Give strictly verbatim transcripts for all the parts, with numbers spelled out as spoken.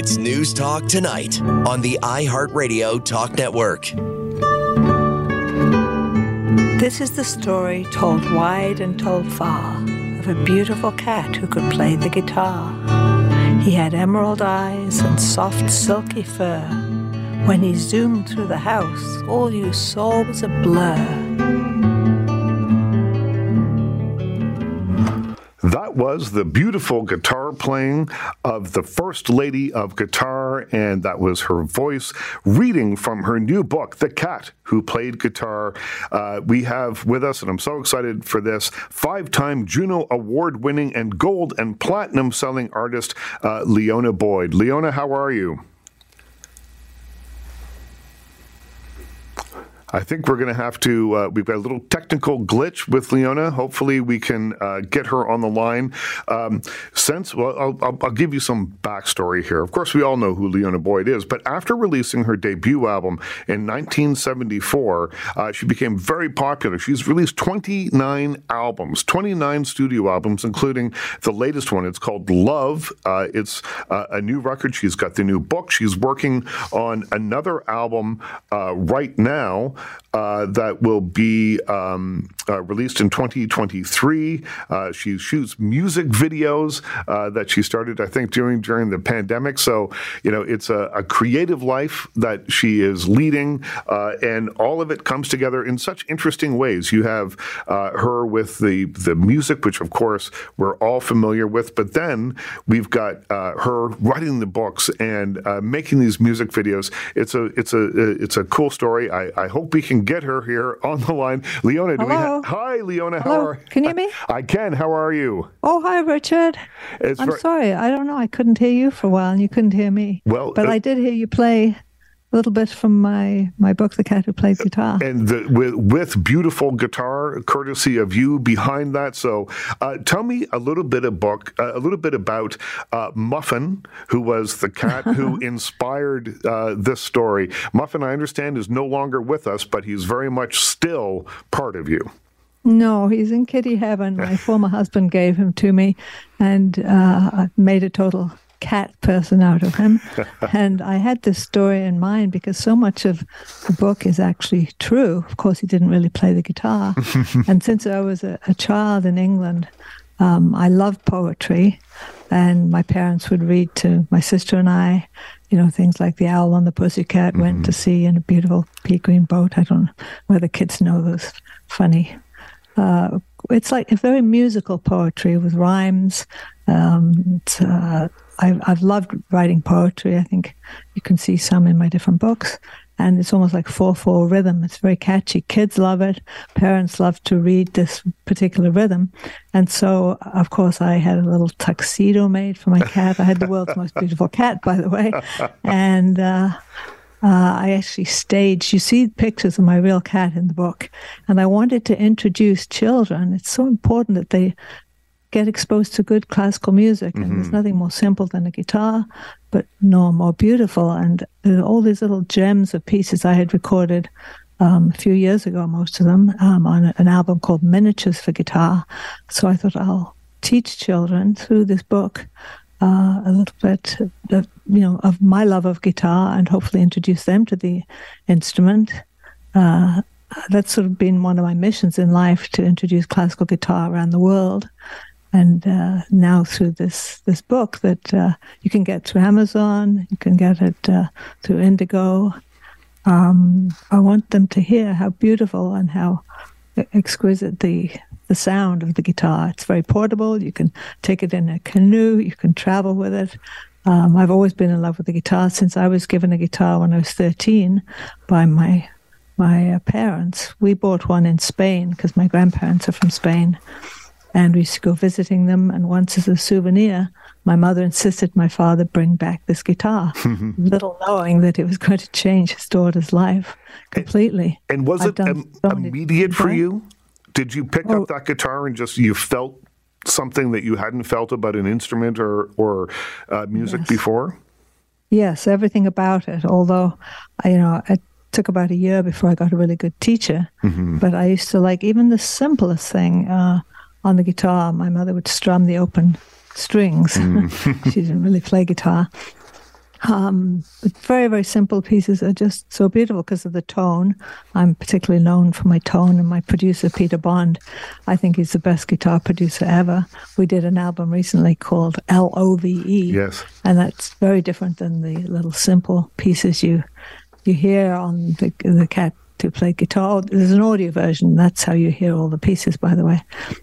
It's News Talk Tonight on the iHeartRadio Talk Network. This is the story told wide and told far of a beautiful cat who could play the guitar. He had emerald eyes and soft, silky fur. When he zoomed through the house, all you saw was a blur. That was the beautiful guitar playing of the First Lady of Guitar, and that was her voice reading from her new book, The Cat Who Played Guitar. Uh, we have with us, and I'm so excited for this, five-time Juno Award-winning and gold and platinum-selling artist, uh, Leona Boyd. Leona, how are you? I think we're going to have to, uh, we've got a little technical glitch with Leona. Hopefully we can uh, get her on the line. Um, since, well, I'll, I'll, I'll give you some backstory here. Of course, we all know who Leona Boyd is, but after releasing her debut album in nineteen seventy-four, uh, she became very popular. She's released twenty-nine albums, twenty-nine studio albums, including the latest one. It's called Love. Uh, it's uh, a new record. She's got the new book. She's working on another album uh, right now. Uh, that will be um, uh, released in twenty twenty-three. Uh, she shoots music videos uh, that she started, I think, during during the pandemic. So, you know, it's a, a creative life that she is leading, uh, and all of it comes together in such interesting ways. You have uh, her with the the music, which, of course, we're all familiar with, but then we've got uh, her writing the books and uh, making these music videos. It's a it's a it's a cool story. I, I hope we can get her here on the line. Leona, do Hello. we ha- Hi, Leona. Hello. How are Can you hear me? I, I can. How are you? Oh, hi, Richard. It's I'm very- sorry. I don't know. I couldn't hear you for a while, and you couldn't hear me. Well, but uh, I did hear you play a little bit from my, my book, The Cat Who Played Guitar. And the, with, with beautiful guitar, courtesy of you behind that. So, uh, tell me a little bit of book, uh, a little bit about uh, Muffin, who was the cat who inspired uh, this story. Muffin, I understand, is no longer with us, but he's very much still part of you. No, he's in kitty heaven. My former husband gave him to me, and uh, I've made a total cat person out of him. And I had this story in mind because so much of the book is actually true. Of course, he didn't really play the guitar. And since I was a, a child in England, um, I loved poetry. And my parents would read to my sister and I, you know, things like The Owl and the Pussycat, mm-hmm. Went to Sea in a Beautiful Pea Green Boat. I don't know whether kids know those funny. Uh, it's like a very musical poetry with rhymes. Um, it's, uh, I've, I've loved writing poetry. I think you can see some in my different books. And it's almost like four four rhythm. It's very catchy. Kids love it. Parents love to read this particular rhythm. And so, of course, I had a little tuxedo made for my cat. I had the world's most beautiful cat, by the way. And uh, uh, I actually staged, you see pictures of my real cat in the book. And I wanted to introduce children. It's so important that they get exposed to good classical music. And mm-hmm. There's nothing more simple than a guitar, but no more beautiful. And uh, all these little gems of pieces I had recorded um, a few years ago, most of them, um, on an album called Miniatures for Guitar. So I thought I'll teach children through this book uh, a little bit, of, you know, of my love of guitar, and hopefully introduce them to the instrument. Uh, that's sort of been one of my missions in life, to introduce classical guitar around the world. And uh, now through this this book that uh, you can get through Amazon, you can get it uh, through Indigo. Um, I want them to hear how beautiful and how exquisite the the sound of the guitar. It's very portable. You can take it in a canoe. You can travel with it. Um, I've always been in love with the guitar since I was given a guitar when I was thirteen by my my uh, parents. We bought one in Spain because my grandparents are from Spain. And we used to go visiting them. And once, as a souvenir, my mother insisted my father bring back this guitar, little knowing that it was going to change his daughter's life completely. And, and was I've it um, so immediate for you? Did you pick oh, up that guitar and just, you felt something that you hadn't felt about an instrument or, or uh, music yes. before? Yes, everything about it. Although, you know, it took about a year before I got a really good teacher. Mm-hmm. But I used to like even the simplest thing. Uh, On the guitar, my mother would strum the open strings. Mm. She didn't really play guitar. Um, but very, very simple pieces are just so beautiful because of the tone. I'm particularly known for my tone, and my producer, Peter Bond, I think he's the best guitar producer ever. We did an album recently called L O V E. Yes. And that's very different than the little simple pieces you you hear on the, the Cat to play guitar. There's an audio version. That's how you hear all the pieces, by the way.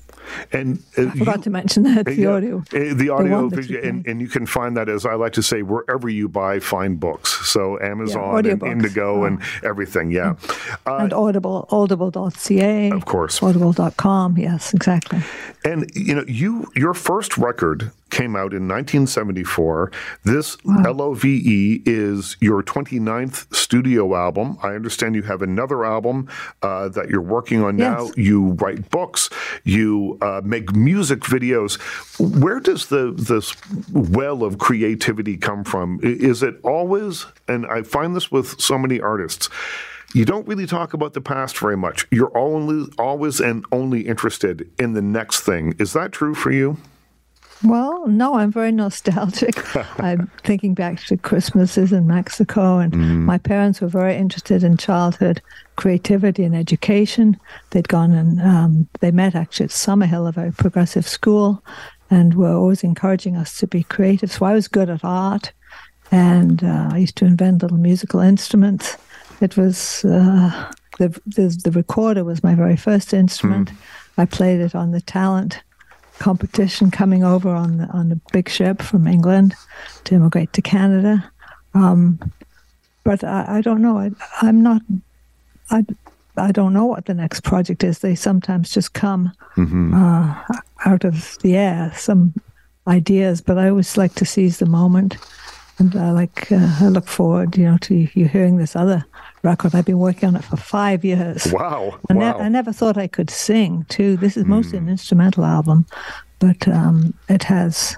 And uh, I forgot you, to mention that, the yeah, audio. Uh, the audio, the video, and, and you can find that, as I like to say, wherever you buy fine books. So Amazon yeah, and books. Indigo oh. and everything, yeah. Uh, and Audible, audible dot c a. Of course. Audible dot com, yes, exactly. And, you know, you your first record came out in nineteen seventy-four. This wow. L O V E is your twenty-ninth studio album. I understand you have another album uh, that you're working on now. Yes. You write books. You uh, make music videos. Where does the this well of creativity come from? Is it always, and I find this with so many artists, you don't really talk about the past very much. You're only, always and only interested in the next thing. Is that true for you? Well, no, I'm very nostalgic. I'm thinking back to Christmases in Mexico, and mm. my parents were very interested in childhood creativity and education. They'd gone and um, they met actually at Summerhill, a very progressive school, and were always encouraging us to be creative. So I was good at art, and uh, I used to invent little musical instruments. It was uh, the, the the recorder was my very first instrument. Mm. I played it on the talent competition coming over on the, on a big ship from England to immigrate to Canada. Um, but I, I don't know. I, I'm not, I, I don't know what the next project is. They sometimes just come mm-hmm. uh, out of the air, some ideas, but I always like to seize the moment. And I like, uh, I look forward, you know, to you hearing this other record. I've been working on it for five years. Wow. I, ne- wow. I never thought I could sing, too. This is mostly mm. an instrumental album, but um, it has,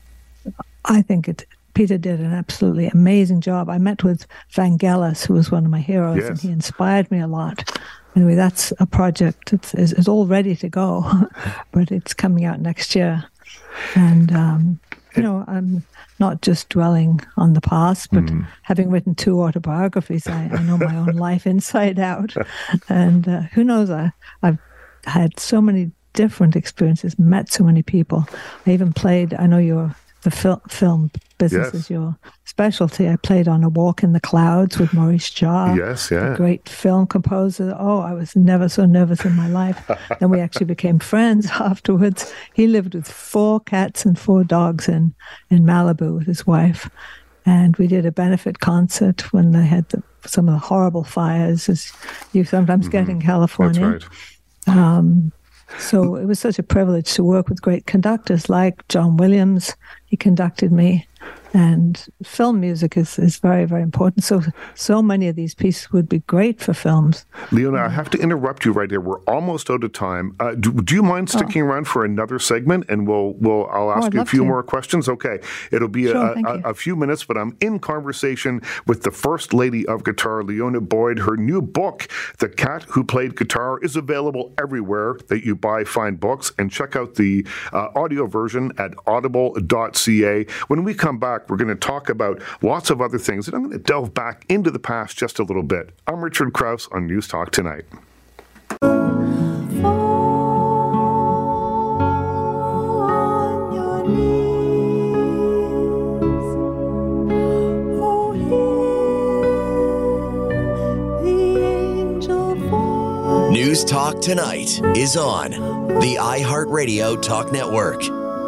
I think it, Peter did an absolutely amazing job. I met with Vangelis, who was one of my heroes, yes. and he inspired me a lot. Anyway, that's a project. It's, it's, it's all ready to go, but it's coming out next year. And, um, you know, I'm not just dwelling on the past, but mm. having written two autobiographies, I, I know my own life inside out. And uh, who knows, I, I've had so many different experiences, met so many people. I even played, I know you're, the fil- film business yes. is your specialty. I played on A Walk in the Clouds with Maurice Jarre. Yes, yeah. A great film composer. Oh, I was never so nervous in my life. Then we actually became friends afterwards. He lived with four cats and four dogs in, in Malibu with his wife. And we did a benefit concert when they had the, some of the horrible fires, as you sometimes mm-hmm. get in California. That's right. Um, So it was such a privilege to work with great conductors like John Williams. He conducted me. And film music is, is very, very important. So so many of these pieces would be great for films. Leona, I have to interrupt you right here. We're almost out of time. Uh, do, do you mind sticking oh. around for another segment? And we'll we'll I'll ask oh, you a few to. more questions. Okay. It'll be sure, a, a, a few minutes, but I'm in conversation with the First Lady of Guitar, Leona Boyd. Her new book, The Cat Who Played Guitar, is available everywhere that you buy fine books. And check out the uh, audio version at audible dot c a. When we come back, we're going to talk about lots of other things, and I'm going to delve back into the past just a little bit. I'm Richard Krause on News Talk Tonight. News Talk Tonight is on the iHeartRadio Talk Network.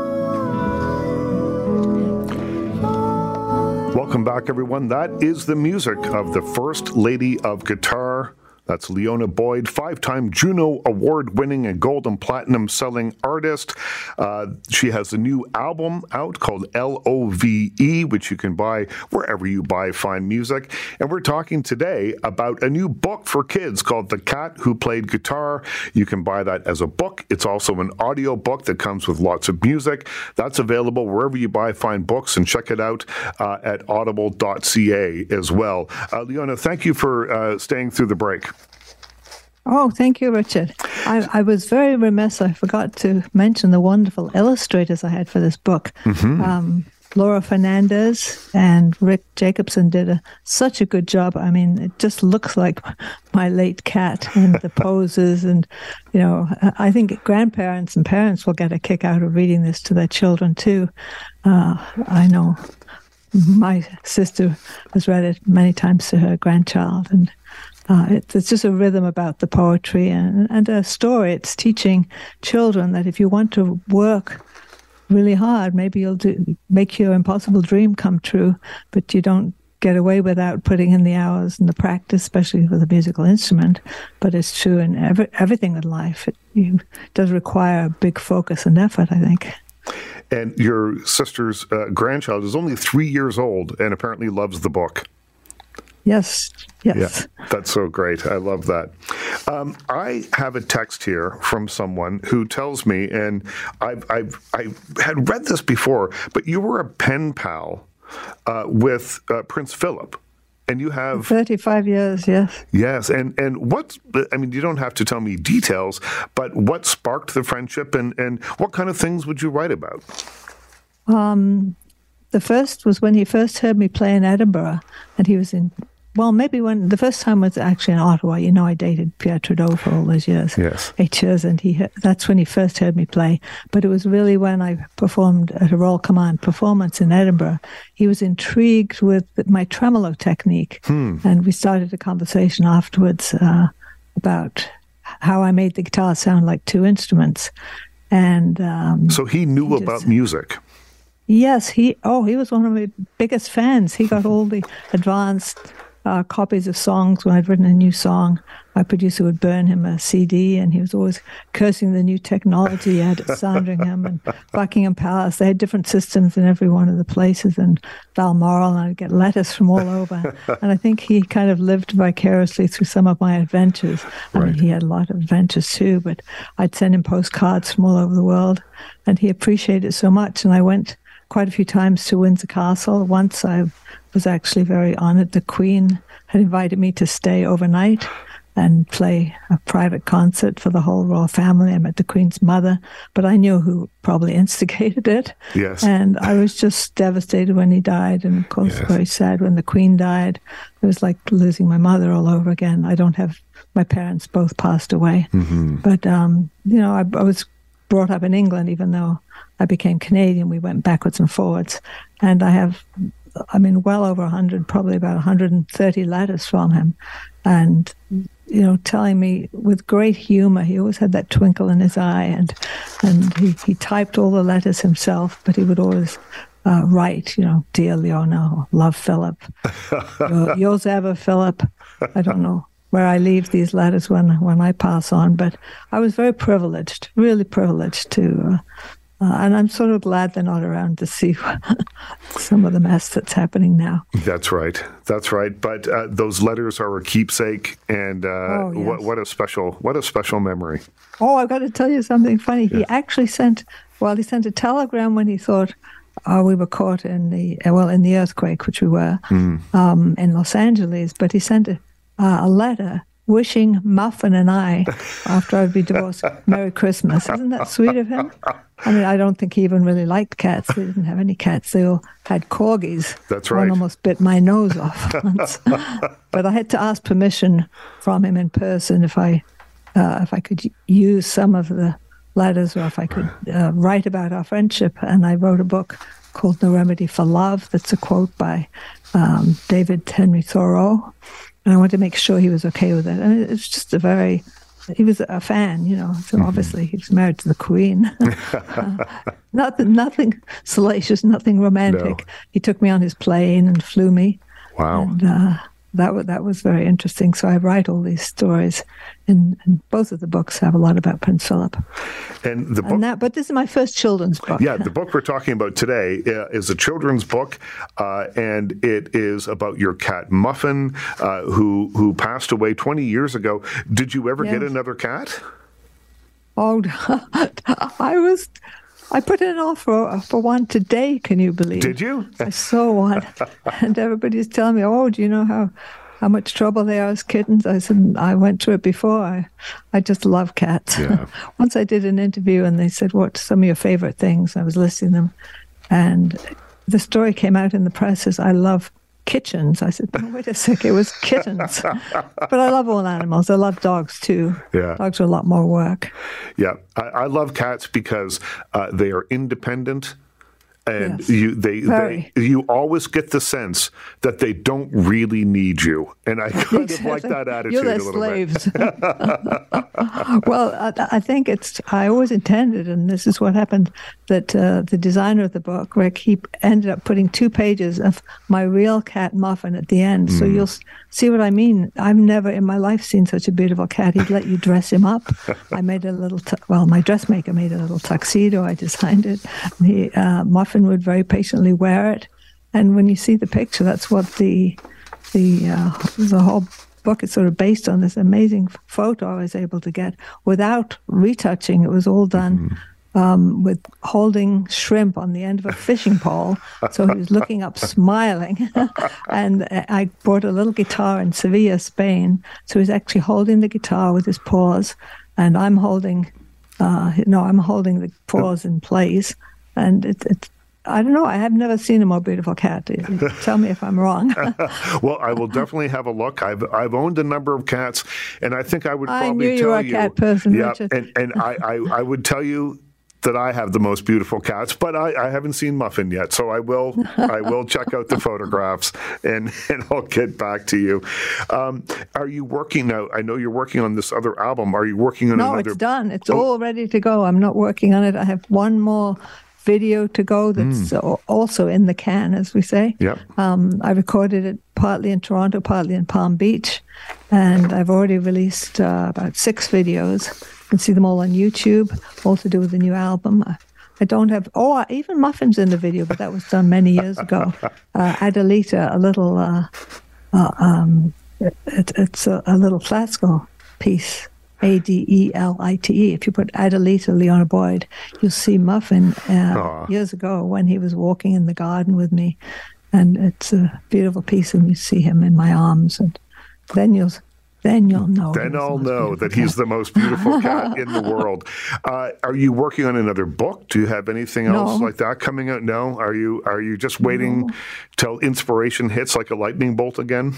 Welcome back, everyone. That is the music of the First Lady of Guitar. That's Leona Boyd, five-time Juno Award-winning and gold and platinum-selling artist. Uh, she has a new album out called L O V E, which you can buy wherever you buy fine music. And we're talking today about a new book for kids called The Cat Who Played Guitar. You can buy that as a book. It's also an audio book that comes with lots of music. That's available wherever you buy fine books, and check it out uh, at audible dot c a as well. Uh, Leona, thank you for uh, staying through the break. Oh, thank you, Richard. I, I was very remiss. I forgot to mention the wonderful illustrators I had for this book. Mm-hmm. Um, Laura Fernandez and Rick Jacobson did a, such a good job. I mean, it just looks like my late cat and the poses. And, you know, I think grandparents and parents will get a kick out of reading this to their children, too. Uh, I know my sister has read it many times to her grandchild. And uh, it, it's just a rhythm about the poetry and, and a story. It's teaching children that if you want to work really hard, maybe you'll do, make your impossible dream come true, but you don't get away without putting in the hours and the practice, especially with a musical instrument. But it's true in every, everything in life. It, you, it does require a big focus and effort, I think. And your sister's uh, grandchild is only three years old and apparently loves the book. Yes, yes. Yeah, that's so great. I love that. Um, I have a text here from someone who tells me, and I've, I've I had read this before, but you were a pen pal uh, with uh, Prince Philip, and you have thirty-five years. Yes. Yes, and and what? I mean, you don't have to tell me details, but what sparked the friendship, and and what kind of things would you write about? Um. The first was when he first heard me play in Edinburgh, and he was in, well, maybe when, the first time was actually in Ottawa. You know, I dated Pierre Trudeau for all those years, yes. eight years, and he that's when he first heard me play. But it was really when I performed at a Royal Command performance in Edinburgh. He was intrigued with my tremolo technique, hmm. and we started a conversation afterwards uh, about how I made the guitar sound like two instruments. And um, so he knew he about just, music. Yes, he. Oh, he was one of my biggest fans. He got all the advanced uh, copies of songs when I'd written a new song. My producer would burn him a C D, and he was always cursing the new technology he had at Sandringham and Buckingham Palace. They had different systems in every one of the places, and Balmoral, and I'd get letters from all over. And I think he kind of lived vicariously through some of my adventures. I right. mean, he had a lot of adventures too, but I'd send him postcards from all over the world, and he appreciated it so much. And I went quite a few times to Windsor Castle. Once I was actually very honored. The Queen had invited me to stay overnight and play a private concert for the whole royal family. I met the Queen's mother, but I knew who probably instigated it. Yes. And I was just devastated when he died, and of course yes. very sad when the Queen died. It was like losing my mother all over again. I don't have, my parents both passed away. Mm-hmm. But, um, you know, I, I was brought up in England, even though I became Canadian. We went backwards and forwards. And I have, I mean, well over one hundred, probably about one hundred thirty letters from him. And, you know, telling me with great humor, he always had that twinkle in his eye. And and he, he typed all the letters himself, but he would always uh, write, you know, Dear Leona, or Love Philip, yours ever, Philip. I don't know where I leave these letters when, when I pass on. But I was very privileged, really privileged to... Uh, Uh, and I'm sort of glad they're not around to see some of the mess that's happening now. That's right. That's right. But uh, those letters are a keepsake, and uh, oh, yes. what, what a special, what a special memory. Oh, I've got to tell you something funny. Yes. He actually sent, well, he sent a telegram when he thought oh, we were caught in the, well, in the earthquake, which we were, mm. um, in Los Angeles. But he sent a, uh, a letter wishing Muffin and I, after I'd be divorced, Merry Christmas. Isn't that sweet of him? I mean, I don't think he even really liked cats. They didn't have any cats. They all had corgis. That's right. One almost bit my nose off once. But I had to ask permission from him in person if I uh, if I could use some of the letters, or if I could uh, write about our friendship. And I wrote a book called No Remedy for Love. That's a quote by um, David Henry Thoreau. And I wanted to make sure he was okay with it. I mean, it's just a very... He was a fan, you know, so obviously he was married to the Queen. uh, nothing, nothing salacious, nothing romantic. No. He took me on his plane and flew me. Wow. And uh, that, was, that was very interesting. So I write all these stories, and, and both of the books have a lot about Prince Philip. And the book, and that, but this is my first children's book. Yeah, the book we're talking about today uh, is a children's book, uh, and it is about your cat Muffin, uh, who who passed away twenty years ago. Did you ever yes. get another cat? Oh, I was. I put in an offer for one today. Can you believe? Did you? I saw one, and everybody's telling me, "Oh, do you know how?" How much trouble they are as kittens? I said, I went through it before. I, I just love cats. Yeah. Once I did an interview, and they said, "What's some of your favorite things?" I was listing them, and the story came out in the press as I love kitchens. I said, no, wait a sec, it was kittens. But I love all animals. I love dogs too. Yeah. Dogs are a lot more work. Yeah. I, I love cats because uh, they are independent. And Yes. you, they, Very. they, you always get the sense that they don't really need you, and I kind of like Exactly. that attitude You're their a little slaves. bit. Well, I, I think it's, I always intended, and this is what happened, that uh, the designer of the book, Rick, he ended up putting two pages of my real cat Muffin at the end. So you'll s- see what I mean. I've never in my life seen such a beautiful cat. He'd let you dress him up. I made a little, tu- well, my dressmaker made a little tuxedo. I designed it. And he, uh, Muffin would very patiently wear it. And when you see the picture, that's what the, the, uh, the whole book is sort of based on, this amazing photo I was able to get without retouching. It was all done um, with holding shrimp on the end of a fishing pole. So he was looking up, smiling. And I bought a little guitar in Sevilla, Spain. So he's actually holding the guitar with his paws, and I'm holding, uh, no, I'm holding the paws in place. And it, it's, I don't know. I have never seen a more beautiful cat. Tell me if I'm wrong. Well, I will definitely have a look. I've I've owned a number of cats, and I think I would I probably knew you tell were a cat person, yeah, Richard. and and I, I I would tell you that I have the most beautiful cats, but I, I haven't seen Muffin yet, so I will I will check out the photographs and and I'll get back to you. Um, are you working now? I know you're working on this other album. Are you working on No, another? it's done. It's Oh. all ready to go. I'm not working on it. I have one more video to go that's al- also in the can, as we say. Yep. Um, I recorded it partly in Toronto, partly in Palm Beach, and I've already released uh, about six videos. You can see them all on YouTube, all to do with the new album. I, I don't have, oh, even Muffin's in the video, but that was done many years ago. Uh, Adelita, a little, uh, uh, um, it, it, it's a, a little classical piece. A D E L I T E. If you put Adelita Leona Boyd, you'll see Muffin uh, Aw. years ago when he was walking in the garden with me. And it's a beautiful piece, and you see him in my arms. And then you'll then you'll know. Then he was the I'll most know beautiful that he's cat. the most beautiful cat in the world. Uh, are you working on another book? Do you have anything else No. like that coming out? No. Are you Are you just waiting till inspiration hits like a lightning bolt again?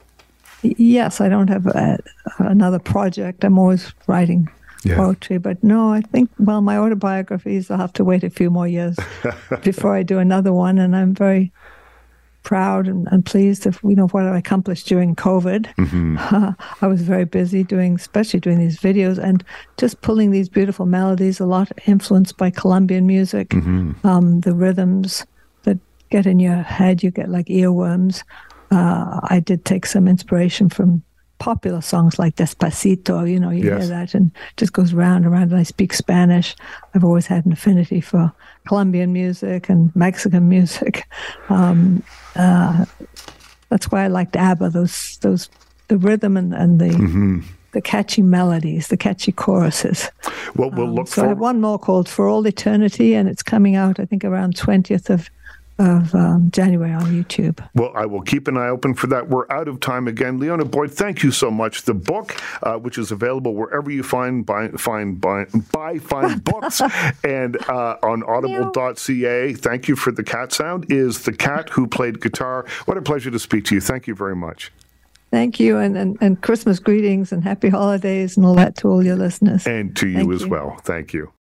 Yes, I don't have a, another project. I'm always writing Yeah. poetry, but no, I think, well, my autobiographies, I'll have to wait a few more years before I do another one. And I'm very proud and, and pleased of, you know, what I accomplished during COVID. Uh, I was very busy doing, especially doing these videos and just pulling these beautiful melodies, a lot influenced by Colombian music, um, the rhythms that get in your head, you get like earworms. Uh, I did take some inspiration from popular songs like Despacito. You know, you Yes. hear that and it just goes round and round. And I speak Spanish. I've always had an affinity for Colombian music and Mexican music. Um, uh, that's why I liked ABBA. Those, those, the rhythm and, and the the catchy melodies, the catchy choruses. Well, we'll Um, look so I have forward. one more called For All Eternity, and it's coming out, I think, around twentieth of of um, January on YouTube. Well, I will keep an eye open for that. We're out of time again. Leona Boyd, thank you so much. The book, uh, which is available wherever you find buy find buy, buy find books, and uh, on audible dot c a. Thank you for the cat sound. Is The Cat Who Played Guitar. What a pleasure to speak to you. Thank you very much. Thank you, and, and, and Christmas greetings and happy holidays and all that to all your listeners. And to you Thank as you. well. Thank you.